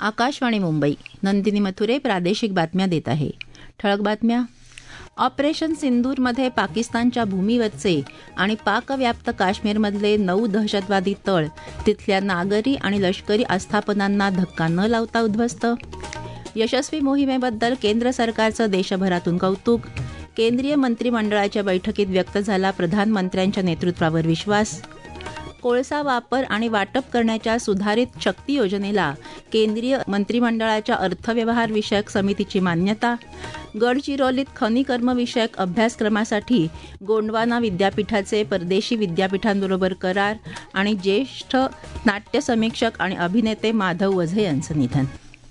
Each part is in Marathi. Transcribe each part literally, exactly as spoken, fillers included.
आकाशवाणी मुंबई. नंदिनी मथुरे प्रादेशिक बातम्या देत आहे. ठळक बातम्या. ऑपरेशन सिंदूरमध्ये पाकिस्तानच्या भूमीवरचे आणि पाकव्याप्त काश्मीरमधले नऊ दहशतवादी तळ तिथल्या नागरी आणि लष्करी आस्थापनांना धक्का न लावता उद्ध्वस्त. यशस्वी मोहिमेबद्दल केंद्र सरकारचं देशभरातून कौतुक. केंद्रीय मंत्रिमंडळाच्या बैठकीत व्यक्त झाला प्रधानमंत्र्यांच्या नेतृत्वावर विश्वास. कोळसा वापर आणि वाटप करण्याच्या सुधारित शक्ती योजनेला केंद्रीय मंत्रिमंडळाच्या अर्थव्यवहार विषयक समितीची मान्यता. गडचिरोलीत खनिकर्मविषयक अभ्यासक्रमासाठी गोंडवाना विद्यापीठाचे परदेशी विद्यापीठांबरोबर करार. आणि ज्येष्ठ नाट्य समीक्षक आणि अभिनेते माधव वझे यांचं निधन.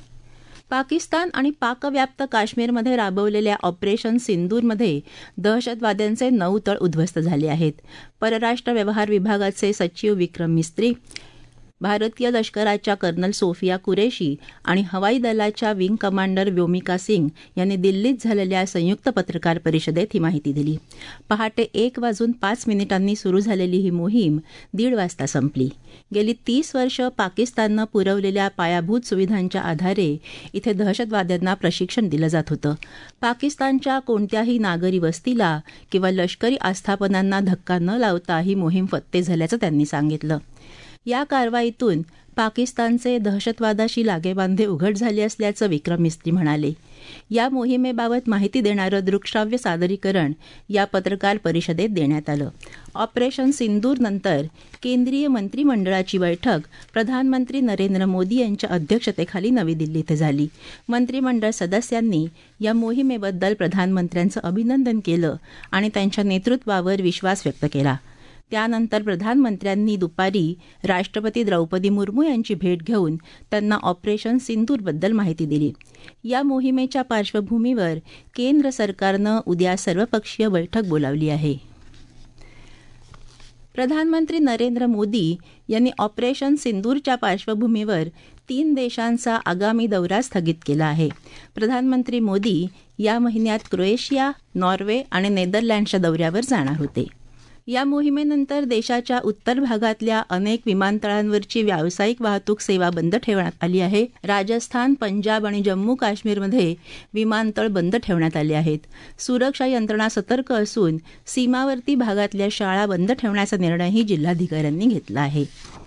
पाकिस्तान आणि पाकव्याप्त काश्मीरमध्ये राबवलेल्या ऑपरेशन सिंदूरमध्ये दहशतवाद्यांचे नऊ तळ उद्ध्वस्त झाले आहेत. परराष्ट्र व्यवहार विभागाचे सचिव विक्रम मिस्त्री, भारतीय लष्कराच्या कर्नल सोफिया कुरेशी आणि हवाई दलाच्या विंग कमांडर व्योमिका सिंग यांनी दिल्लीत झालेल्या संयुक्त पत्रकार परिषदेत ही माहिती दिली. पहाटे एक वाजून पाच मिनिटांनी सुरू झालेली ही मोहीम दीड वाजता संपली. गेली तीस वर्ष पाकिस्ताननं पुरवलेल्या पायाभूत सुविधांच्या आधारे इथे दहशतवाद्यांना प्रशिक्षण दिलं जात होतं. पाकिस्तानच्या कोणत्याही नागरी वस्तीला किंवा लष्करी आस्थापनांना धक्का न लावता ही मोहीम फत्ते झाल्याचं त्यांनी सांगितलं. या कारवाईतून पाकिस्तानचे दहशतवादाशी लागेबांधे उघड झाले असल्याचं विक्रम मिस्त्री म्हणाले. या मोहिमेबाबत माहिती देणारं दृकश्राव्य सादरीकरण या पत्रकार परिषदेत देण्यात आलं. ऑपरेशन सिंदूर नंतर केंद्रीय मंत्रिमंडळाची बैठक प्रधानमंत्री नरेंद्र मोदी यांच्या अध्यक्षतेखाली नवी दिल्ली इथं झाली. मंत्रिमंडळ सदस्यांनी या मोहिमेबद्दल प्रधानमंत्र्यांचं अभिनंदन केलं आणि त्यांच्या नेतृत्वावर विश्वास व्यक्त केला. त्यानंतर प्रधानमंत्र्यांनी दुपारी राष्ट्रपती द्रौपदी मुर्मू यांची भेट घेऊन त्यांना ऑपरेशन सिंदूरबद्दल माहिती दिली. या मोहिमेच्या पार्श्वभूमीवर केंद्र सरकारनं उद्या सर्वपक्षीय बैठक बोलावली आहे. प्रधानमंत्री नरेंद्र मोदी यांनी ऑपरेशन सिंदूरच्या पार्श्वभूमीवर तीन देशांचा आगामी दौरा स्थगित केला आहे. प्रधानमंत्री मोदी या महिन्यात क्रोएशिया, नॉर्वे आणि नेदरलँडच्या दौऱ्यावर जाणार होते. या मोहिमेनंतर देशाच्या उत्तर भागातल्या अनेक विमानतळांवरची व्यावसायिक वाहतूक सेवा बंद ठेवण्यात आली आहे. राजस्थान, पंजाब आणि जम्मू काश्मीरमध्ये विमानतळ बंद ठेवण्यात आले आहेत. सुरक्षा यंत्रणा सतर्क असून सीमावर्ती भागातल्या शाळा बंद ठेवण्याचा निर्णयही जिल्हाधिकाऱ्यांनी घेतला आहे.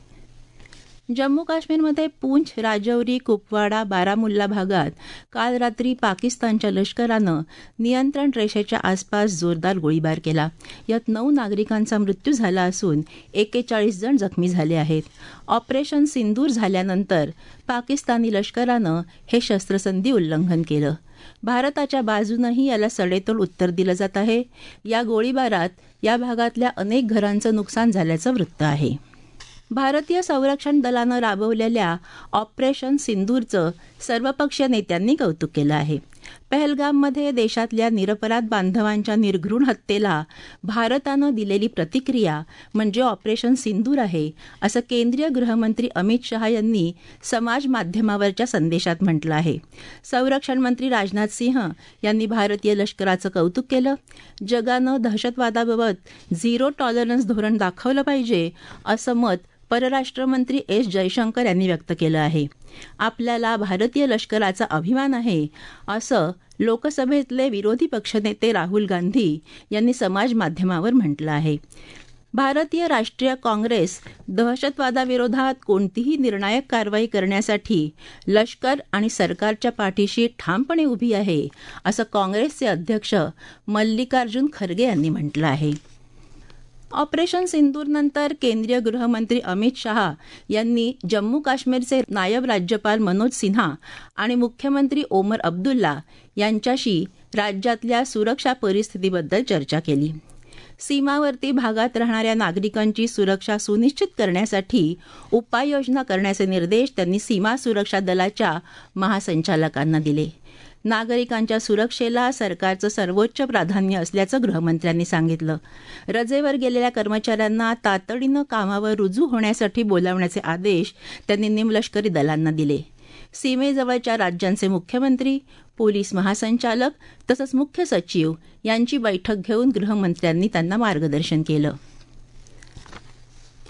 जम्मू काश्मीरमध्ये पूंछ, राजौरी, कुपवाडा, बारामुल्ला भागात काल रात्री पाकिस्तानच्या लष्करानं नियंत्रण रेषेच्या आसपास जोरदार गोळीबार केला. यात नऊ नागरिकांचा मृत्यू झाला असून एक्केचाळीस जण जखमी झाले आहेत. ऑपरेशन सिंदूर झाल्यानंतर पाकिस्तानी लष्करानं हे शस्त्रसंधी उल्लंघन केलं. भारताच्या बाजूनही याला सडेतोड उत्तर दिलं जात आहे. या गोळीबारात या भागातल्या अनेक घरांचं नुकसान झाल्याचं वृत्त आहे. भारतीय संरक्षण दलानं राबवलेल्या ऑपरेशन सिंदूरचं सर्वपक्षीय नेत्यांनी कौतुक केलं आहे. पहलगाममध्ये देशातल्या निरपराध बांधवांच्या निर्घृण हत्येला भारतानं दिलेली प्रतिक्रिया म्हणजे ऑपरेशन सिंदूर आहे, असं केंद्रीय गृहमंत्री अमित शहा यांनी समाज माध्यमावरच्या संदेशात म्हटलं आहे. संरक्षण मंत्री राजनाथ सिंह यांनी भारतीय लष्कराचं कौतुक केलं. जगानं दहशतवादाबाबत झिरो टॉलरन्स धोरण दाखवलं पाहिजे, असं मत परराष्ट्रमंत्री एस जयशंकर यांनी व्यक्त केलं आहे. आपल्याला भारतीय लष्कराचा अभिमान आहे, असं लोकसभेतले विरोधी पक्षनेते राहुल गांधी यांनी समाज माध्यमावर म्हटलं आहे. भारतीय राष्ट्रीय काँग्रेस दहशतवादाविरोधात कोणतीही निर्णायक कारवाई करण्यासाठी लष्कर आणि सरकारच्या पाठीशी ठामपणे उभी आहे, असं काँग्रेसचे अध्यक्ष मल्लिकार्जुन खरगे यांनी म्हटलं आहे. ऑपरेशन सिंदूरनंतर केंद्रीय गृहमंत्री अमित शहा यांनी जम्मू काश्मीरचे नायब राज्यपाल मनोज सिन्हा आणि मुख्यमंत्री ओमर अब्दुल्ला यांच्याशी राज्यातल्या सुरक्षा परिस्थितीबद्दल चर्चा केली. सीमावर्ती भागात राहणाऱ्या नागरिकांची सुरक्षा सुनिश्चित करण्यासाठी उपाययोजना करण्याचे निर्देश त्यांनी सीमा सुरक्षा दलाच्या महासंचालकांना दिले. नागरिकांच्या सुरक्षेला सरकारचं सर्वोच्च प्राधान्य असल्याचं गृहमंत्र्यांनी सांगितलं. रजेवर गेलेल्या कर्मचाऱ्यांना तातडीनं कामावर रुजू होण्यासाठी बोलावण्याचे आदेश त्यांनी निमलष्करी दलांना दिले. सीमेजवळच्या राज्यांचे मुख्यमंत्री, पोलीस महासंचालक तसंच मुख्य सचिव यांची बैठक घेऊन गृहमंत्र्यांनी त्यांना मार्गदर्शन केलं.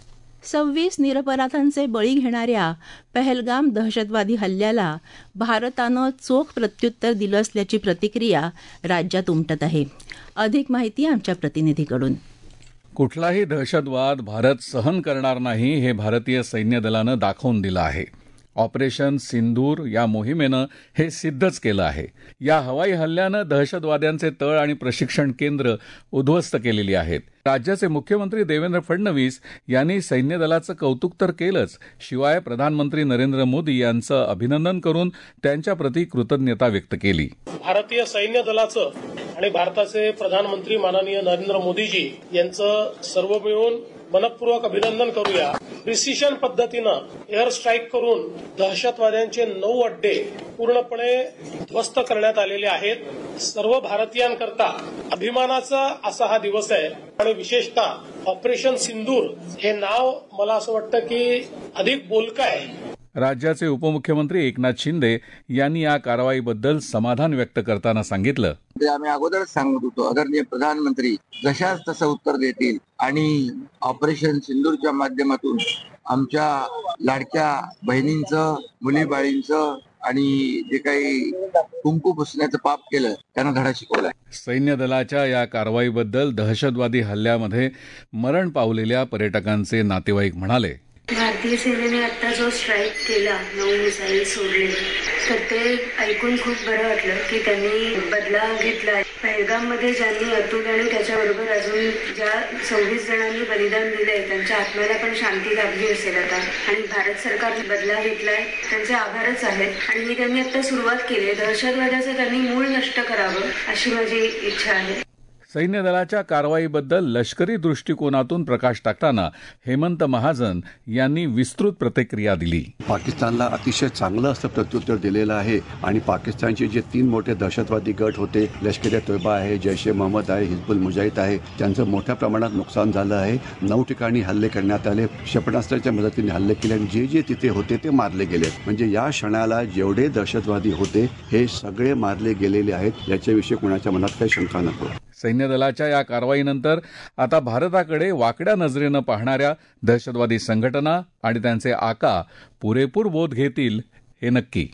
सव्वीस निरपराधांचे बळी घेणाऱ्या पहलगाम दहशतवादी हल्ल्याला भारतानं चोख प्रत्युत्तर दिलं असल्याची प्रतिक्रिया राज्यात उमटत आहे. अधिक माहिती आमच्या प्रतिनिधीकडून. कुठलाही दहशतवाद भारत सहन करणार नाही हे भारतीय सैन्य दलानं दाखवून दिलं आहे. ऑपरेशन सिंदूर या मोहिमेनं हे सिद्धच केलं आहे. या हवाई हल्ल्यानं दहशतवाद्यांचे तळ आणि प्रशिक्षण केंद्र उद्ध्वस्त केलेली आहेत. राज्याचे मुख्यमंत्री देवेंद्र फडणवीस यांनी सैन्य दलाचं कौतुक तर केलंच, शिवाय प्रधानमंत्री नरेंद्र मोदी यांचं अभिनंदन करून त्यांच्याप्रती कृतज्ञता व्यक्त केली. भारतीय सैन्य दलाचं आणि भारताचे प्रधानमंत्री माननीय नरेंद्र मोदीजी यांचं सर्व मिळून मनपूर्वक अभिनंदन करूया. प्रिसिशन पद्धतीनं एअर स्ट्राईक करून दहशतवाद्यांचे नऊ अड्डे पूर्णपणे ध्वस्त करण्यात आलेले आहेत. सर्व भारतीयांकरता अभिमानाचा असा हा दिवस आहे आणि विशेषतः ऑपरेशन सिंदूर हे नाव मला असं वाटतं की अधिक बोलकं आहे. राज्याचे उपमुख्यमंत्री एकनाथ शिंदे यांनी या कारवाईबद्दल समाधान व्यक्त करताना सांगितलं, आम्ही अगोदरच सांगत होतो आदरणीय प्रधानमंत्री जशाच तसं उत्तर देतील आणि ऑपरेशन सिंदूरच्या माध्यमातून आमच्या लाडक्या बहिणींचं, मुलीबाळींचं आणि जे काही कुंकू पुसण्याचं पाप केलं त्यांना धडा शिकवला. सैन्य दलाच्या या कारवाईबद्दल दहशतवादी हल्ल्यामध्ये मरण पावलेल्या पर्यटकांचे नातेवाईक म्हणाले, भारतीय सेनेने आता जो स्ट्राईक केला, नऊ मिसाईल सोडले, तर ते ऐकून खूप बरं वाटलं की त्यांनी बदला घेतला. पहलगाम मध्ये ज्यांनी अतुल आणि त्याच्याबरोबर अजून ज्या सव्वीस जणांनी बलिदान दिलंय त्यांच्या आत्म्याला पण शांती लाभली असेल आता. आणि भारत सरकारने बदला घेतलाय, त्यांचे आभारच आहेत. आणि मी त्यांनी आता सुरुवात केली, दहशतवादाचं त्यांनी मूळ नष्ट करावं अशी माझी इच्छा आहे. सैन्य दलाच्या कारवाईबद्दल लष्करी दृष्टिकोनातून प्रकाश टाकताना हेमंत महाजन यांनी विस्तृत प्रतिक्रिया दिली. पाकिस्तानला अतिशय चांगलं असं प्रत्युत्तर दिलेलं आहे आणि पाकिस्तानचे जे तीन मोठे दहशतवादी गट होते, लष्कर ए तोयबा आहे, जैश ए मोहम्मद आहे, हिजबुल मुजाहिद आहे, त्यांचं मोठ्या प्रमाणात नुकसान झालं आहे. नऊ ठिकाणी हल्ले करण्यात आले, क्षेपणास्त्राच्या मदतीने हल्ले केले आणि जे जे तिथे होते ते मारले गेले. म्हणजे या क्षणाला जेवढे दहशतवादी होते हे सगळे मारले गेलेले आहेत. याच्याविषयी कुणाच्या मनात काही शंका नको. सैन्य दलाच्या या कारवाईनंतर आता भारताकडे वाकड्या नजरेनं पाहणाऱ्या दहशतवादी संघटना आणि त्यांचे आका पुरेपूर बोध घेतील हे नक्की.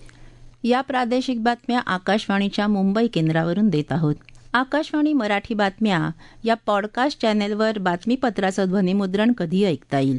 या प्रादेशिक बातम्या आकाशवाणीच्या मुंबई केंद्रावरून देत आहोत. आकाशवाणी मराठी बातम्या या पॉडकास्ट चॅनेलवर बातमीपत्राचं ध्वनिमुद्रण कधी ऐकता येईल.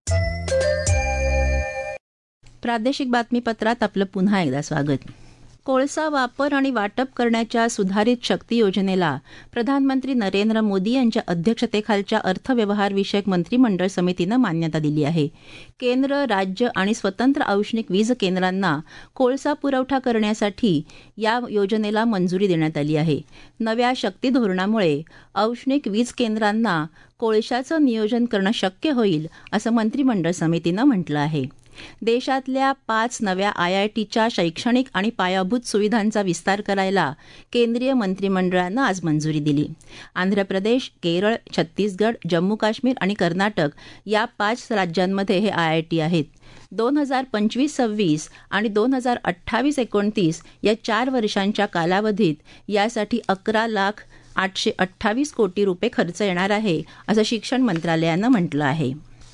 प्रादेशिक बातमीपत्रात आपलं पुन्हा एकदा स्वागत. कोळसा वापर आणि वाटप करण्याच्या सुधारित शक्ती योजनेला प्रधानमंत्री नरेंद्र मोदी यांच्या अध्यक्षतेखालच्या अर्थव्यवहार विषयक मंत्रिमंडळ समितीनं मान्यता दिली आहे. केंद्र, राज्य आणि स्वतंत्र औष्णिक वीज केंद्रांना कोळसा पुरवठा करण्यासाठी या योजनेला मंजुरी देण्यात आली आहे. नव्या शक्ती धोरणामुळे औष्णिक वीज केंद्रांना कोळशाचं नियोजन करणं शक्य होईल असं मंत्रिमंडळ समितीनं म्हटलं आहे. देशातल्या पाच नव्या आय आय टीच्या शैक्षणिक आणि पायाभूत सुविधांचा विस्तार करायला केंद्रीय मंत्रिमंडळानं आज मंजुरी दिली. आंध्र प्रदेश, केरळ, छत्तीसगड, जम्मू काश्मीर आणि कर्नाटक या पाच राज्यांमध्ये हे आय आय टी आहेत. दोन हजार पंचवीस सव्वीस आणि दोन हजार अठ्ठावीस एकोणतीस या चार वर्षांच्या कालावधीत यासाठी अकरा लाख आठशे अठ्ठावीस कोटी रुपये खर्च येणार आहे असं शिक्षण मंत्रालयानं म्हटलं आहे.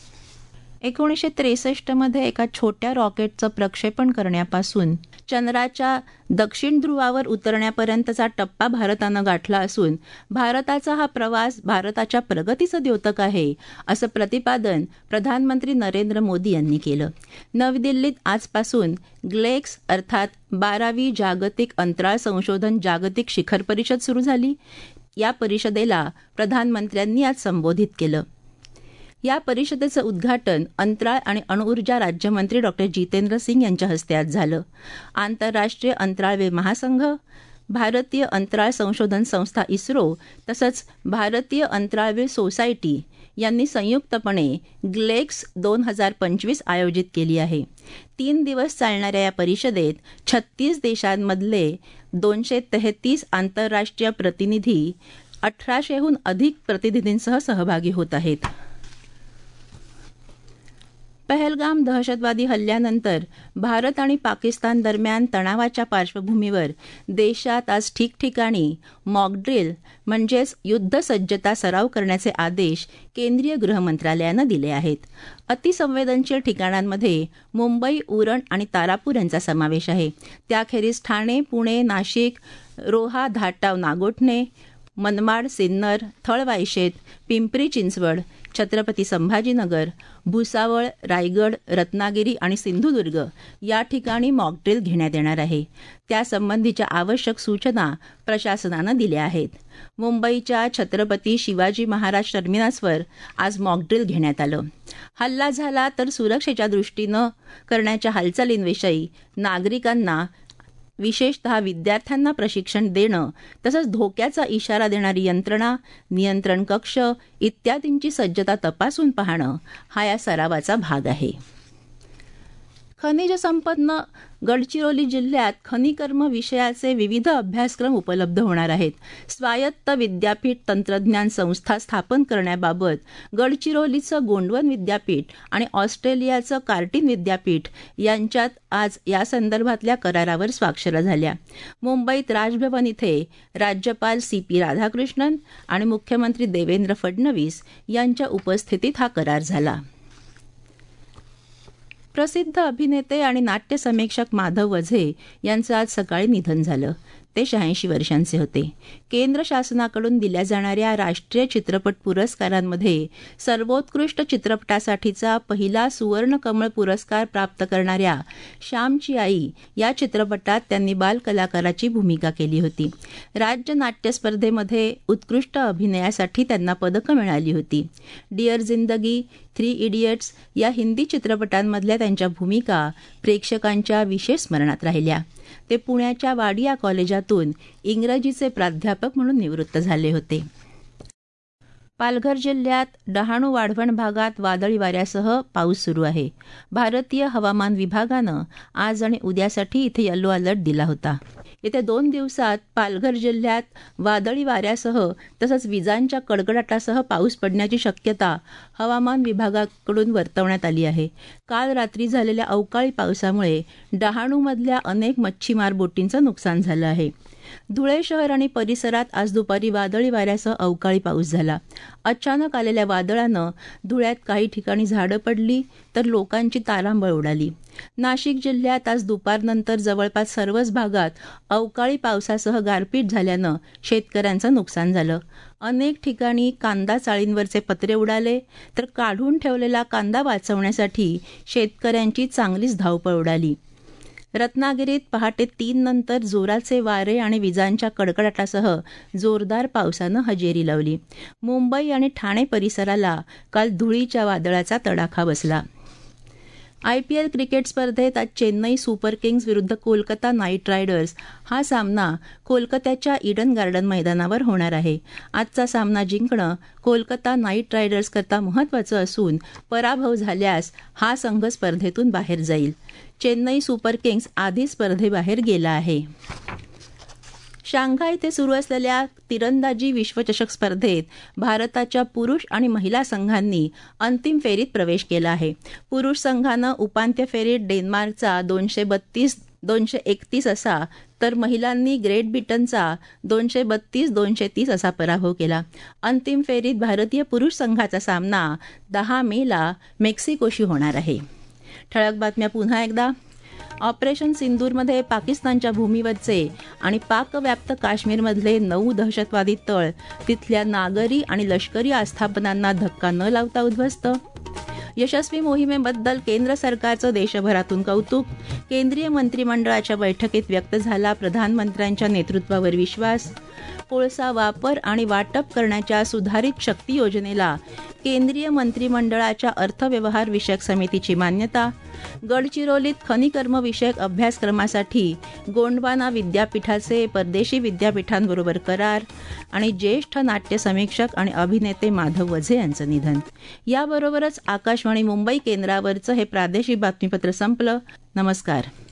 एकोणीसशे त्रेसष्टमध्ये एका छोट्या रॉकेटचं प्रक्षेपण करण्यापासून चंद्राच्या दक्षिण ध्रुवावर उतरण्यापर्यंतचा टप्पा भारतानं गाठला असून भारताचा हा प्रवास भारताच्या प्रगतीचं द्योतक आहे असं प्रतिपादन प्रधानमंत्री नरेंद्र मोदी यांनी केलं. नवी दिल्लीत आजपासून ग्लेक्स अर्थात बारावी जागतिक अंतराळ संशोधन जागतिक शिखर परिषद सुरू झाली. या परिषदेला प्रधानमंत्र्यांनी आज संबोधित केलं. या परिषदेचं उद्घाटन अंतराळ आणि अणुऊर्जा राज्यमंत्री डॉक्टर जितेंद्र सिंग यांच्या हस्ते आज झालं. आंतरराष्ट्रीय अंतराळवीर महासंघ, भारतीय अंतराळ संशोधन संस्था इस्रो तसंच भारतीय अंतराळवीर सोसायटी यांनी संयुक्तपणे ग्लेक्स दोन हजार पंचवीस आयोजित केली आहे. तीन दिवस चालणाऱ्या या परिषदेत छत्तीस देशांमधले दोनशे तेहतीस आंतरराष्ट्रीय प्रतिनिधी अठराशेहून अधिक प्रतिनिधींसह सहभागी होत आहेत. पहलगाम दहशतवादी हल्ल्यानंतर भारत आणि पाकिस्तान दरम्यान तणावाच्या पार्श्वभूमीवर देशात आज ठिकठिकाणी मॉकड्रिल म्हणजेच युद्धसज्जता सराव करण्याचे आदेश केंद्रीय गृह मंत्रालयानं दिले आहेत. अतिसंवेदनशील ठिकाणांमध्ये मुंबई, उरण आणि तारापूर यांचा समावेश आहे. त्याखेरीज ठाणे, पुणे, नाशिक, रोहा, धाटाव, नागोठणे, मनमाड, सिन्नर, थळवायशेत, पिंपरी चिंचवड, छत्रपती संभाजीनगर, भुसावळ, रायगड, रत्नागिरी आणि सिंधुदुर्ग या ठिकाणी मॉकड्रिल घेण्यात येणार आहे. त्यासंबंधीच्या आवश्यक सूचना प्रशासनानं दिल्या आहेत. मुंबईच्या छत्रपती शिवाजी महाराज टर्मिनसवर आज मॉकड्रिल घेण्यात आलं. हल्ला झाला तर सुरक्षेच्या दृष्टीनं करण्याच्या हालचालींविषयी नागरिकांना विशेषतः विद्यार्थ्यांना प्रशिक्षण देणं तसंच धोक्याचा इशारा देणारी यंत्रणा, नियंत्रण कक्ष इत्यादींची सज्जता तपासून पाहणं हा या सरावाचा भाग आहे. खनिज संपन्न गडचिरोली जिल्ह्यात खनिकर्म विषयाचे विविध अभ्यासक्रम उपलब्ध होणार आहेत. स्वायत्त विद्यापीठ तंत्रज्ञान संस्था स्थापन करण्याबाबत गडचिरोलीचं गोंडवन विद्यापीठ आणि ऑस्ट्रेलियाचं कार्टिन विद्यापीठ यांच्यात आज या संदर्भातल्या करारावर स्वाक्षऱ्या झाल्या. मुंबईत राजभवन इथे राज्यपाल सी पी राधाकृष्णन आणि मुख्यमंत्री देवेंद्र फडणवीस यांच्या उपस्थितीत हा करार झाला. प्रसिद्ध अभिनेते आणि नाट्य समीक्षक माधव वझे यांचं आज सकाळी निधन झालं. ते शहाऐंशी वर्षांचे होते. केंद्र शासनाकडून दिल्या जाणाऱ्या राष्ट्रीय चित्रपट पुरस्कारांमध्ये सर्वोत्कृष्ट चित्रपटासाठीचा पहिला सुवर्णकमळ पुरस्कार प्राप्त करणाऱ्या श्यामची आई या चित्रपटात त्यांनी बालकलाकाराची भूमिका केली होती. राज्य नाट्य स्पर्धेमध्ये उत्कृष्ट अभिनयासाठी त्यांना पदकं मिळाली होती. डिअर जिंदगी, थ्री इडियट्स या हिंदी चित्रपटांमधल्या त्यांच्या भूमिका प्रेक्षकांच्या विशेष स्मरणात राहिल्या. ते पुण्याच्या वाडिया कॉलेजातून इंग्रजीचे प्राध्यापक म्हणून निवृत्त झाले होते. पालघर जिल्ह्यात डहाणू वाढवण भागात वादळी वाऱ्यासह पाऊस सुरू आहे. भारतीय हवामान विभागानं आज आणि उद्यासाठी इथे येलो अलर्ट दिला होता. येत्या दोन दिवसात पालघर जिल्ह्यात वादळी वाऱ्यासह तसंच विजांच्या कडकडाटासह पाऊस पडण्याची शक्यता हवामान विभागाकडून वर्तवण्यात आली आहे. काल रात्री झालेल्या अवकाळी पावसामुळे डहाणूमधल्या अनेक मच्छीमार बोटींचं नुकसान झालं आहे. धुळे शहर आणि परिसरात आज दुपारी वादळी वाऱ्यासह अवकाळी पाऊस झाला. अचानक आलेल्या वादळानं धुळ्यात काही ठिकाणी झाडं पडली तर लोकांची तारांबळ उडाली. नाशिक जिल्ह्यात आज दुपारनंतर जवळपास सर्वच भागात अवकाळी पावसासह गारपीट झाल्यानं शेतकऱ्यांचं नुकसान झालं. अनेक ठिकाणी कांदा चाळींवरचे पत्रे उडाले तर काढून ठेवलेला कांदा वाचवण्यासाठी शेतकऱ्यांची चांगलीच धावपळ उडाली. रत्नागिरीत पहाटे तीन नंतर जोराचे वारे आणि विजांच्या कडकडाटासह जोरदार पावसानं हजेरी लावली. मुंबई आणि ठाणे परिसराला काल धुळीच्या वादळाचा तडाखा बसला. आयपीएल क्रिकेट स्पर्धेत आज चेन्नई सुपर किंग्ज विरुद्ध कोलकाता नाईट रायडर्स हा सामना कोलकात्याच्या ईडन गार्डन मैदानावर होणार आहे. आजचा सामना जिंकणं कोलकाता नाईट रायडर्सकरता महत्त्वाचं असून पराभव झाल्यास हा संघ स्पर्धेतून बाहेर जाईल. चेन्नई सुपर किंग्ज आधी स्पर्धेबाहेर गेला आहे. शांघाय इथे सुरू असलेल्या तिरंदाजी विश्वचषक स्पर्धेत भारताच्या पुरुष आणि महिला संघांनी अंतिम फेरीत प्रवेश केला आहे. पुरुष संघानं उपांत्य फेरीत डेन्मार्कचा दोनशे बत्तीस दोनशे एकतीस असा तर महिलांनी ग्रेट ब्रिटनचा दोनशे बत्तीस दोनशे तीस असा पराभव केला. अंतिम फेरीत भारतीय पुरुष संघाचा सामना दहा मेला मेक्सिकोशी होणार आहे. ठळक बातम्या पुन्हा एकदा. ऑपरेशन सिंदूरमध्ये पाकिस्तानच्या भूमीवरचे आणि पाकव्याप्त काश्मीरमधले नऊ दहशतवादी तळ तिथल्या नागरी आणि लष्करी आस्थापनांना धक्का न लावता उद्ध्वस्त. यशस्वी मोहिमेबद्दल केंद्र सरकारचं देशभरातून कौतुक. केंद्रीय मंत्रिमंडळाच्या बैठकीत व्यक्त झाला प्रधानमंत्र्यांच्या नेतृत्वावर विश्वास. कोळसा वापर आणि वाटप करण्याच्या सुधारित शक्ती योजनेला केंद्रीय मंत्रिमंडळाच्या अर्थव्यवहार विषयक समितीची मान्यता. गडचिरोलीत खनिकर्म विषयक अभ्यासक्रमासाठी गोंडवाना विद्यापीठाचे परदेशी विद्यापीठांबरोबर करार. आणि ज्येष्ठ नाट्य समीक्षक आणि अभिनेते माधव वझे यांचं निधन. याबरोबरच आकाशवाणी मुंबई केंद्रावरचं हे प्रादेशिक बातमीपत्र संपलं. नमस्कार.